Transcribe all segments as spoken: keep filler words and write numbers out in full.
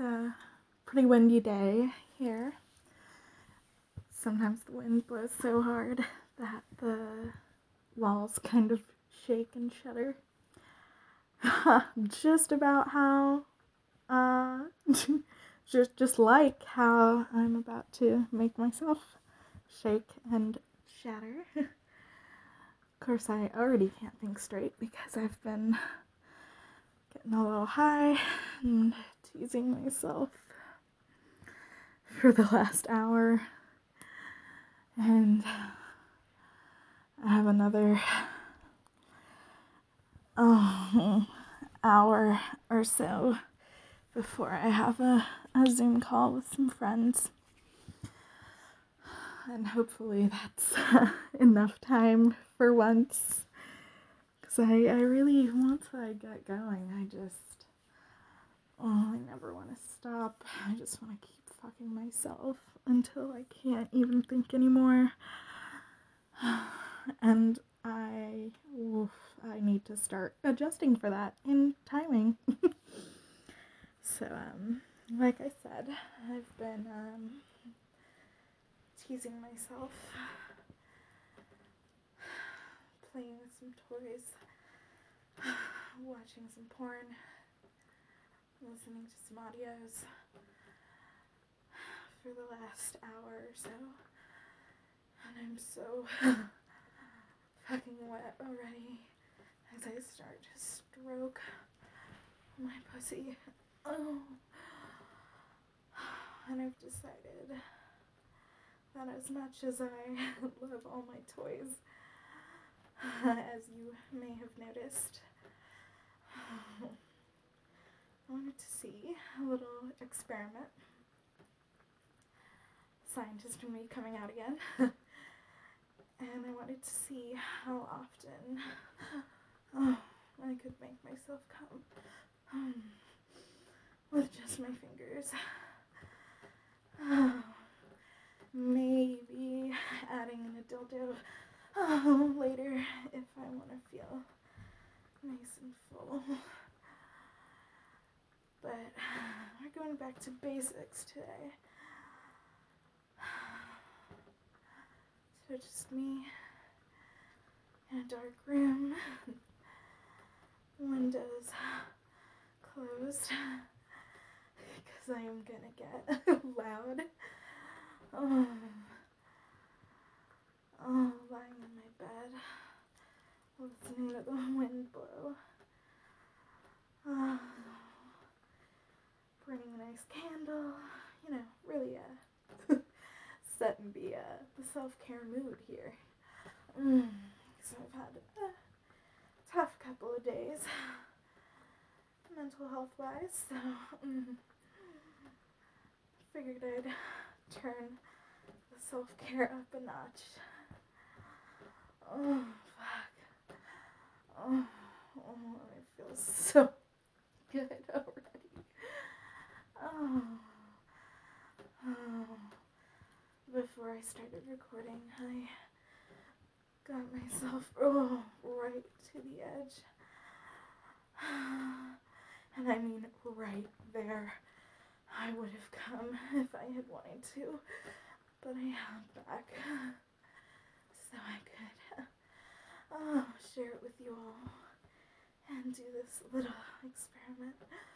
a pretty windy day here. Sometimes the wind blows so hard that the walls kind of shake and shudder. Just about how, uh, just, just like how I'm about to make myself shake and shatter. Of course, I already can't think straight because I've been getting a little high and teasing myself for the last hour. And I have another oh, hour or so before I have a, a Zoom call with some friends. And hopefully that's enough time for once. Because I, I really, once I get going, I just, oh, I never want to stop. I just want to keep fucking myself until I can't even think anymore. And I, oof, I need to start adjusting for that in timing. So, um, like I said, I've been, um, teasing myself, playing with some toys, watching some porn, listening to some audios for the last hour or so, and I'm so fucking wet already as I start to stroke my pussy. Oh. And I've decided that as much as I love all my toys, as you may have noticed, I wanted to see a little experiment. Scientist in me coming out again. And I wanted to see how often oh, I could make myself come um, with just my fingers. Oh, maybe adding in a dildo oh, later if I want to feel nice and full. But we're going back to basics today. So just me in a dark room, windows closed, because I am gonna get loud. Oh, oh, lying in my bed, listening to the wind blow. Oh, burning a nice candle, you know, really uh, setting the, uh, the self-care mood here. Mm. So I've had a tough couple of days, mental health-wise, so mm, figured I'd turn the self-care up a notch. Oh, fuck. Oh, oh, it feels so good already. Oh. Oh. Before I started recording, I got myself oh, right to the edge. And I mean right there. I would have come if I had wanted to, but I held back so I could oh, share it with you all and do this little experiment.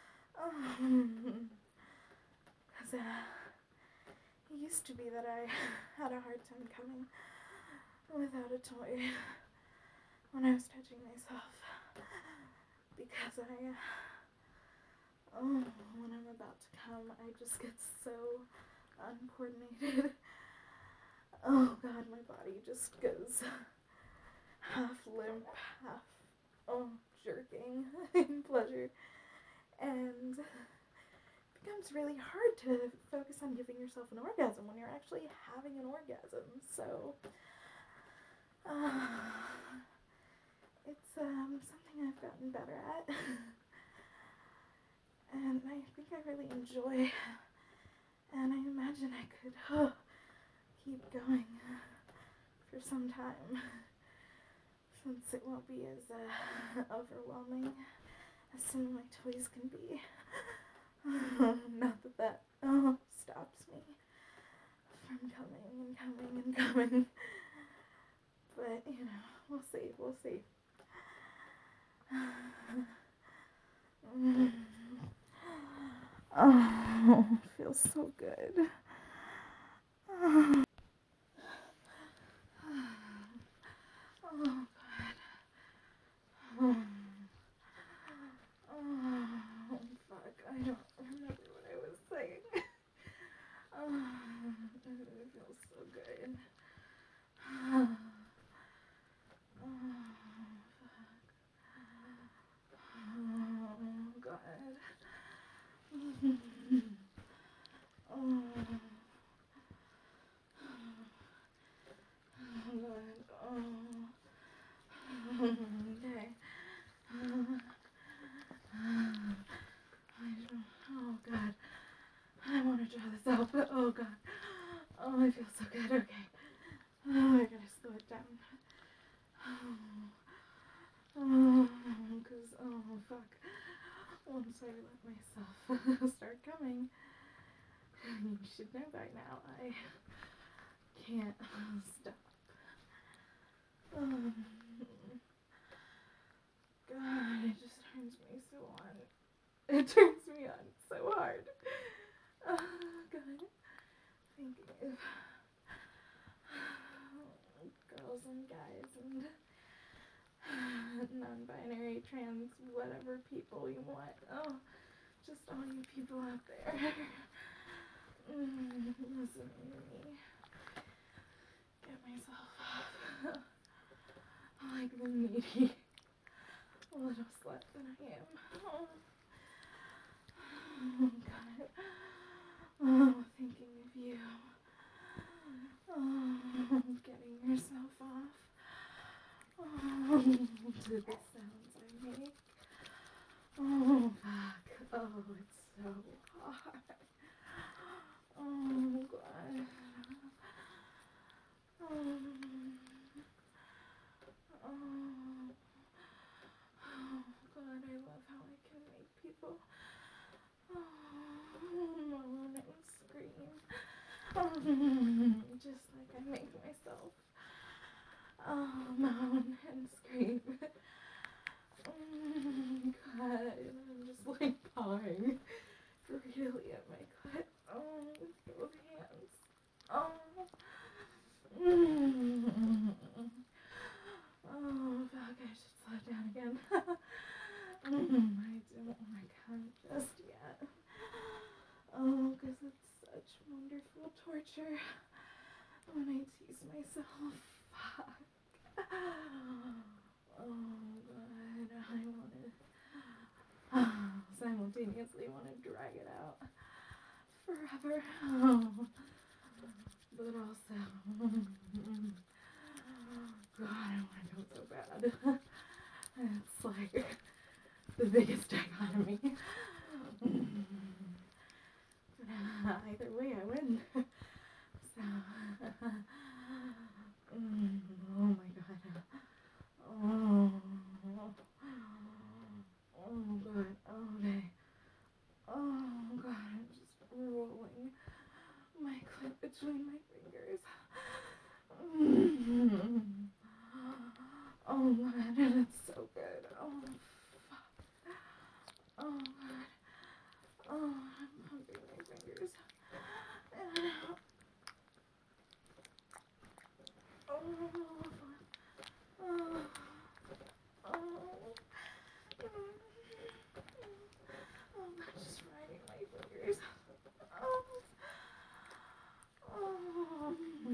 Because oh, uh, it used to be that I had a hard time coming without a toy when I was touching myself, because I, oh, when I'm about to come, I just get so uncoordinated. Oh god, my body just goes half limp, half, oh, jerking in pleasure, and it becomes really hard to focus on giving yourself an orgasm when you're actually having an orgasm, so, uh, it's um, something I've gotten better at, and I think I really enjoy, and I imagine I could oh, keep going for some time, since it won't be as uh, overwhelming as some of my toys can be. Not that that oh, stops me from coming and coming and coming. But, you know, we'll see, we'll see. Oh, feels so good. Oh, oh God. Oh, oh, fuck. I don't remember what I was saying. Oh, it feels so good. Oh, oh, fuck. Oh, God. Oh, oh, God. Oh, okay. I don't, oh, God. I want to draw this out, but oh, God. Oh, I feel so good. Okay. Oh, I gotta slow it down. Oh, oh, cause, oh, fuck. Once I let myself start coming, you should know by now, I can't stop. Um, God, it just turns me so on. It turns me on so hard. Oh, God. Thinking of girls and guys and non-binary, trans, whatever people you want. Oh, just all you people out there. Mm, listening to me. Get myself off. Like the needy little slut that I am. Oh, oh God. Oh, thinking of you. Oh, getting yourself off. Oh, to the sounds I make. Oh, fuck. Oh, it's so hot. Oh, God. Oh, oh, oh, God, I love how I can make people oh, moan and scream. Oh, just like I make myself oh, moan and scream. Oh, God, I'm just like pawing really at my clit. Oh, with both hands. Oh. Mm. Oh, fuck, I should slow down again. mm, I don't want to come just yet. Oh, because it's such wonderful torture when I tease myself. Fuck. Oh, God, I want to simultaneously want to drag it out forever. Oh, but also, God, I want to go so bad. It's like the biggest dichotomy. But uh, either way, I win. So, mm, oh my God. Oh, oh God. Okay. Oh God, I'm just rolling my clit between my fingers. Mm. Oh God, it's so good. Oh fuck. Oh God. Oh, I'm pumping my fingers. And out. Oh, oh, oh. Oh, I'm just riding my fingers. Oh, oh.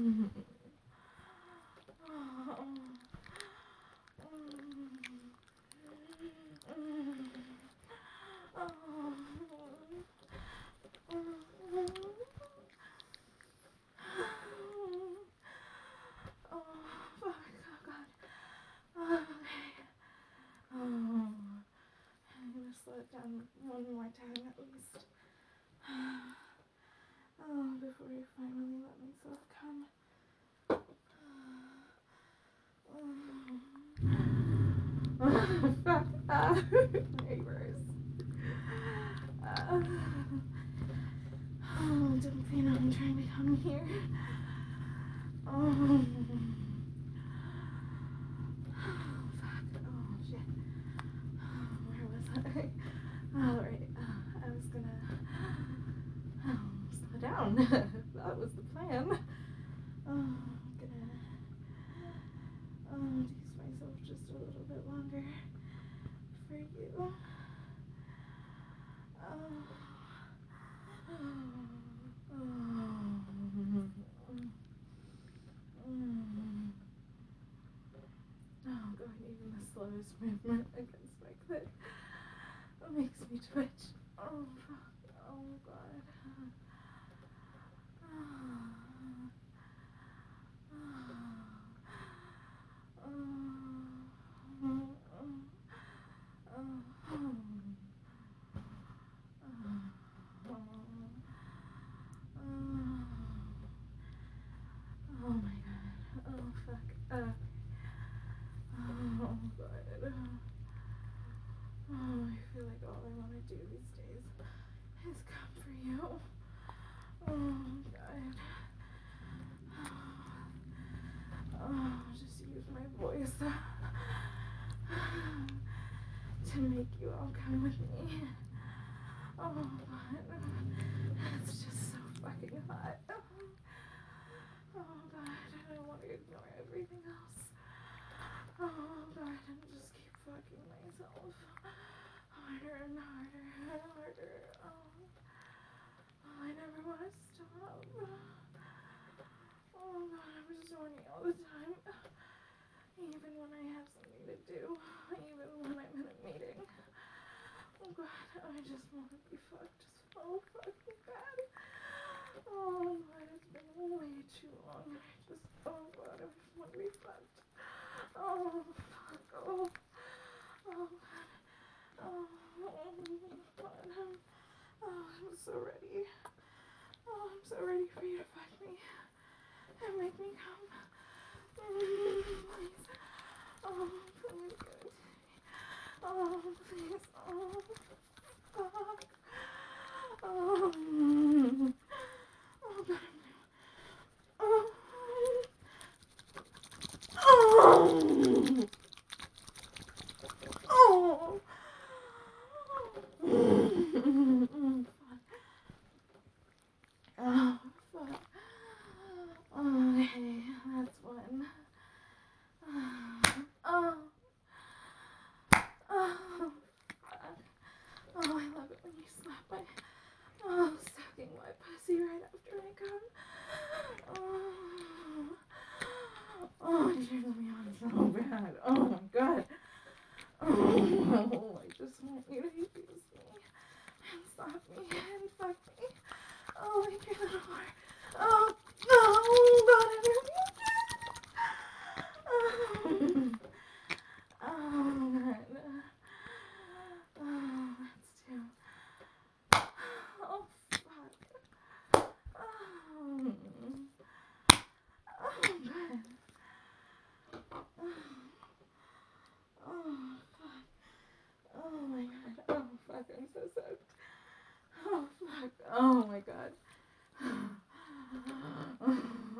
Slow it down one more time at least. Oh, before I finally let myself come. Oh, fuck. Uh, neighbors. Uh, down here. Oh. Oh, fuck. Oh, shit. Oh, where was I? Oh, right. Uh, I was gonna oh, slow down. That was the plan. Oh, I'm gonna oh, tease myself just a little bit longer for you. Oh. Oh. Mm. Oh, God, even the slowest movement against my clit makes me twitch. Oh, fuck. Oh, God. Oh. Oh. Oh. Oh. Oh my God. Oh, fuck. Uh, oh, God. Oh, I feel like all I want to do these days is come for you. Oh, God. Oh, just use my voice to make you all come with me. Oh, God. It's just so fucking hot. Oh, God. I don't want to ignore everything else. Oh, God. And just keep fucking myself harder and harder and harder. Oh, oh I never want to stop. Oh, God. I'm just horny all the time. Even when I have something to do. Even when I'm in a meeting. Oh, God. I just want to be fucked so fucking bad. Oh, God. It's been way too long. I just, oh, God. I just want to be fucked. Oh, fuck. Oh, oh, God. Oh, oh, God. Oh, I'm so ready. Oh, I'm so ready for you to fuck me and make me come. Mm, please. Oh, please give it to me. Oh, please. Oh, fuck. Oh, mm. Oh, God. Oh. Oh. Oh. Mm, fuck. Oh, fuck. Okay, that's one. Oh. Oh, fuck. Oh, I love it when you slap my, oh, soaking wet pussy right after I come. Oh, oh, it turns me on so bad. Oh, my God. Oh, I just want you to abuse me and slap me and fuck me. Oh, like your little whore. Oh, oh, God, I love you. Oh, oh, God. Oh, that's too. Oh, fuck. Oh, oh, God. Oh, fuck. Oh, my God. Oh, fuck, I'm so soaked. Oh, fuck. Oh, my God. Oh,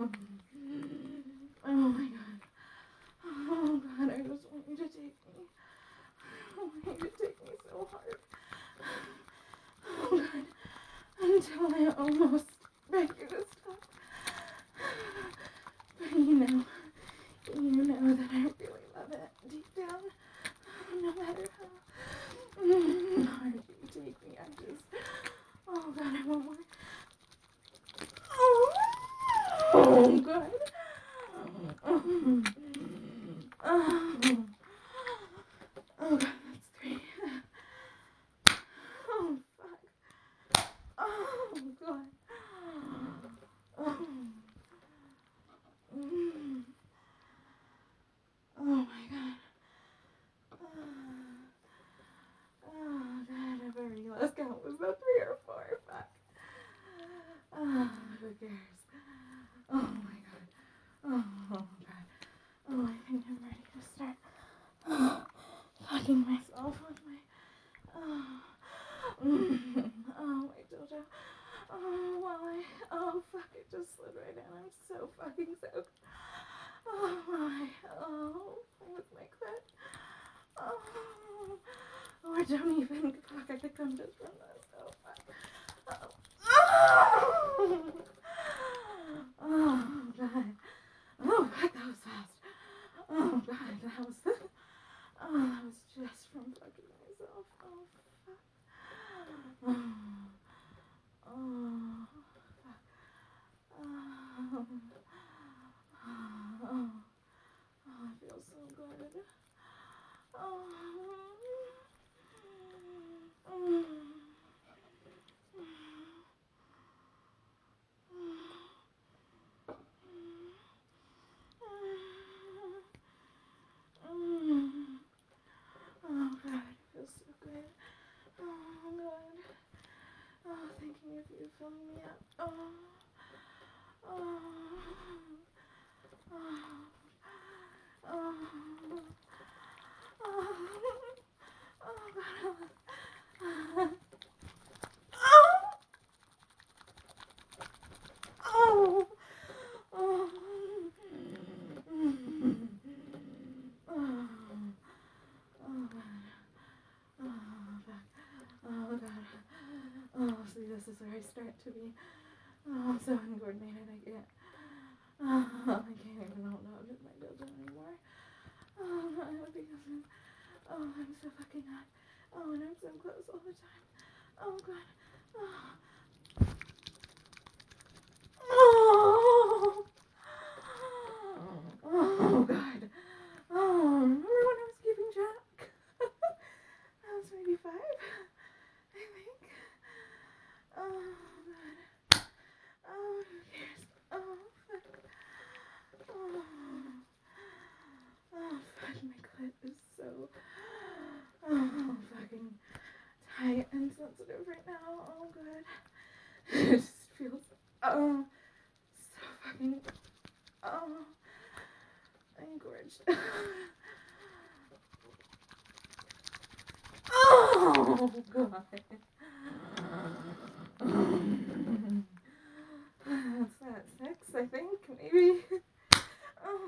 oh, my God. Oh, God, I just want you to take me. I want you to take me so hard. Oh, God. Until I almost beg you to stop. But you know, you know that I really love it deep down. No matter how mm, hard you take me, I just, oh, God, I want more. Oh, oh, God. Oh, oh, oh, God, that's three. Oh, fuck. Oh, God. Oh, mm. Oh, my God. Oh, oh, God, I very last count was that three or four. Fuck. Oh, who cares? Oh, my God. Oh, oh, God. Oh, I think I'm ready to start oh, fucking myself with my oh, mm, oh, my dildo. Oh, why? Oh, fuck it. just slid right in. I'm so fucking soaked. Oh my. Oh, with my clit. Oh. Or oh, don't even. Fuck, I could come just from this. Oh, fuck. Oh. Oh. Oh, God. Oh, fuck, that was fast. Oh, God, that was. Oh, that was just from fucking myself. Oh, fuck. Oh. Oh, fuck. Oh. Oh. Oh, it feels so good. Oh. Mm. Oh, God, it feels so good. Oh, God. Oh, thinking of you filling me up. Oh. Oh. Oh. Oh. Oh. Oh, God. Oh. Oh. Oh. Oh, God. Oh, fuck. Oh, God. Oh, see, this is where I start to be oh, so uncoordinated. I can't. Oh, I can't even hold on to my dildo anymore. Oh, God, because I'm, oh, I'm so fucking hot. Oh, and I'm so close all the time. Oh, God. Oh. Oh. Oh, God. Oh, remember when I was keeping track? I was maybe five, I think. Oh, God. Oh, who cares? Oh, fuck. Oh, oh, fuck. My clit is so, oh, fucking tight and sensitive right now. Oh, God. It just feels, oh, so fucking, oh, engorged. Oh, God. What's that, six, I think, maybe? Oh.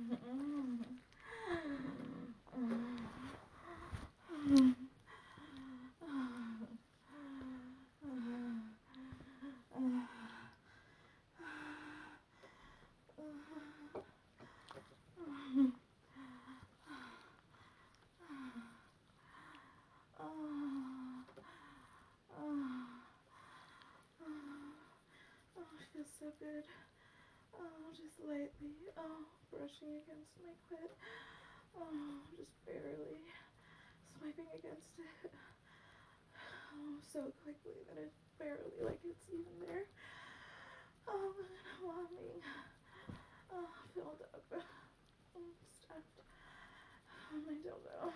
Oh, it feels so good. Oh, just lightly. Oh, brushing against my clit. Oh, just barely swiping against it. Oh, so quickly that it's barely like it's even there. Oh, and while I'm being oh, filled up and stuffed on my dildo.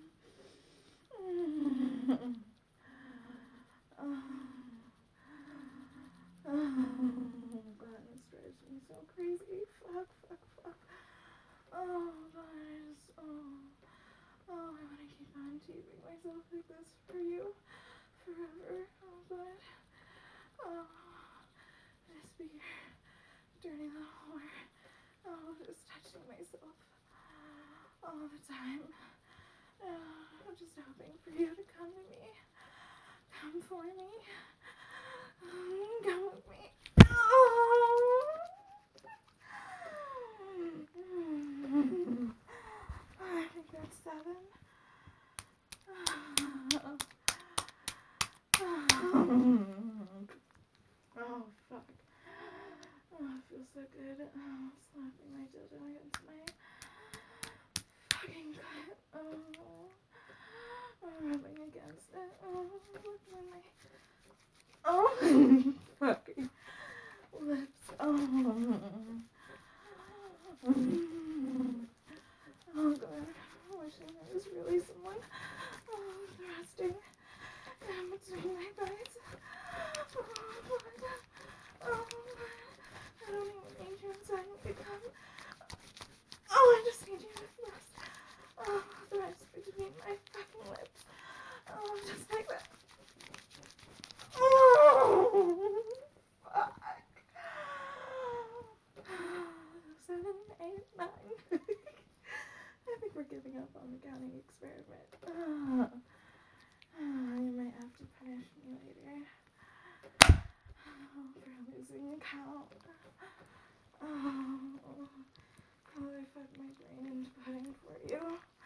Mm. Oh. Oh, God, this drives me so crazy. Fuck, fuck, fuck. Oh, guys. Oh, oh, I want to keep on teasing myself like this for you forever. Oh, God. Oh, just be your dirty little whore. Oh, just touching myself all the time. Oh, I'm just hoping for you to come to me. Come for me. Come with me. Oh. I think that's seven. Oh, fuck. Oh, it feels so good. Oh, slapping my dildo against my fucking clit. Oh, oh, rubbing against it. Oh, looking at my oh, fucking lips. Oh. Oh, God. Wishing there was really someone oh, thrusting in between my thighs. Oh, God. Oh, God. I don't even need you inside me to come. Oh, I just need you to thrust. Oh, thrust between my fucking lips. Oh, just like that. Oh. doesn't count. Oh, how I fed my brain into pudding for you.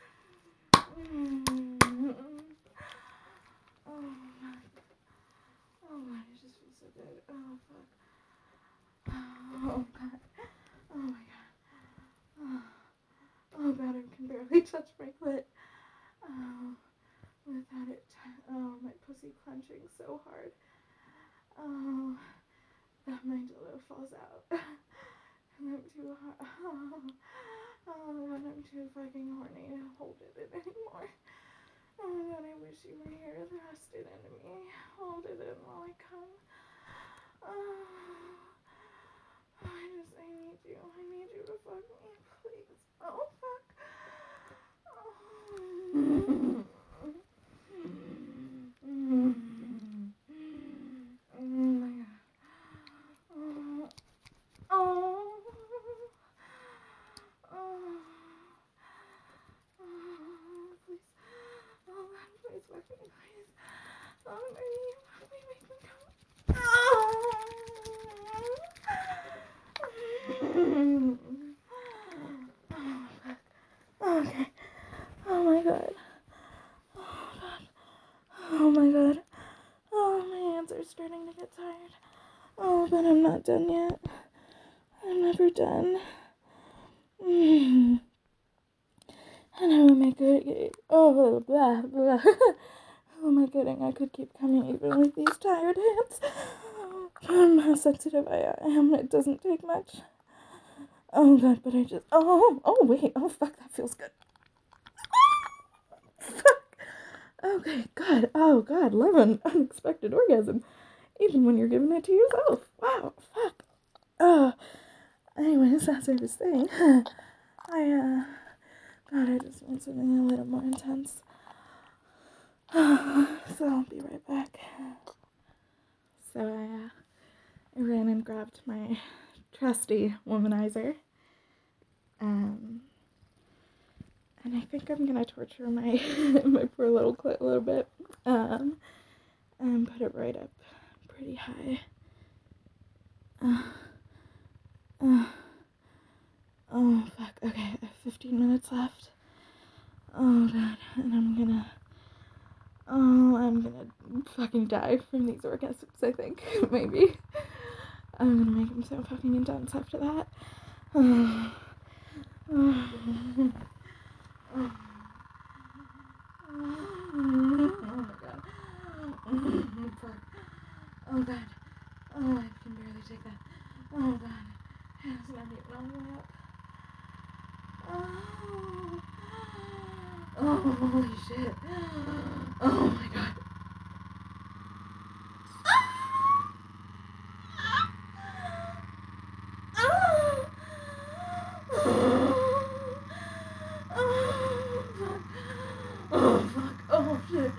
Mm. Oh, my. Oh, God, it just feels so good. Oh, fuck. Oh, God. Oh, my God. Oh, oh God, I can barely touch my clit. Oh, without it. T- oh, my pussy clenching so hard. Oh, that my dildo falls out. And I'm too hard. Oh, oh, and I'm too fucking horny to hold it in anymore. Oh my God, I wish you were here. Thrust it into me. Hold it in while I come. Oh, I just, I need you. I need you to fuck me, please. Oh, fuck. Oh. Oh my God. Oh. Oh. Oh. Oh, please. Oh, God, please fuck me, please. Oh, I need you. Fuck me, make me come. Oh. Oh, okay. Oh my God. Oh God. Oh my God. Oh, my hands are starting to get tired. Oh, but I'm not done yet. I'm never done. Mm. And how am I good? Oh, blah, blah. How am I kidding? I could keep coming even with these tired hands. Um, how sensitive I am. It doesn't take much. Oh God, but I just. Oh, oh wait. Oh fuck, that feels good. Fuck. Okay, God. Oh God, love an unexpected orgasm, even when you're giving it to yourself. Wow. Fuck. Oh. Anyways, as I was saying, I uh, God, I just want something a little more intense. So I'll be right back. So I, uh, I ran and grabbed my trusty womanizer. Um, and I think I'm gonna torture my my poor little clit a little bit. Um, and put it right up pretty high. Uh, uh, oh fuck. Okay, I have fifteen minutes left. Oh God, and I'm gonna. Oh, I'm gonna fucking die from these orgasms, I think. Maybe. I'm gonna make them so fucking intense after that. Oh, oh, oh, oh my God. Oh, fuck. Oh God. Oh, I can barely take that. Oh God. It's not even on the way up. Oh. Oh, holy shit. Oh my God. Oh fuck. Oh shit.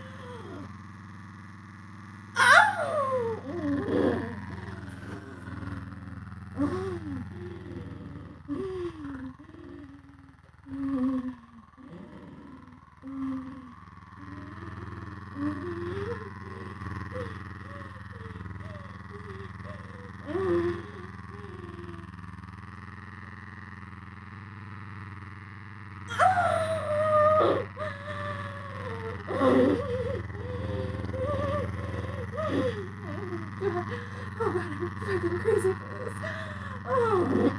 Oh God, I'm fucking crazy for this. Oh.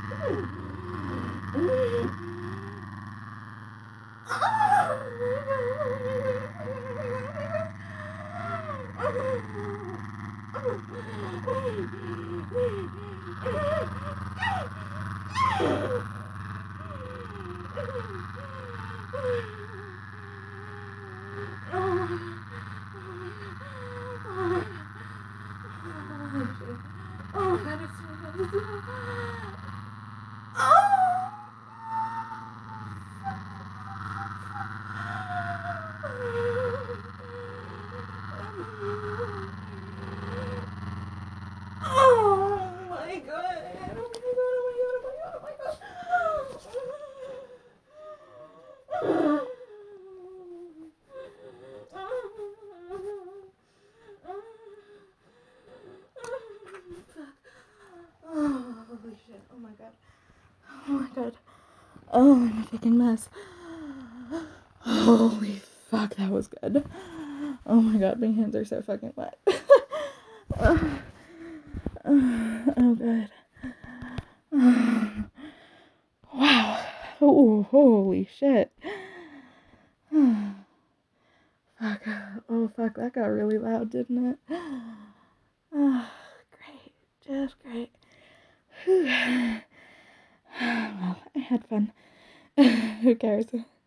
Oh God, it's so Oh! Oh my God! Oh my God! Oh my God! Oh my God! Oh my God! Fuck. Oh my god. Oh my god. Oh, I'm a fucking mess. Holy fuck, that was good. Oh my god, my hands are so fucking wet. Oh, oh god. Wow. Oh, holy shit. Fuck. Oh fuck, that got really loud, didn't it? Oh, great. Just great. Well, I had fun. Who cares?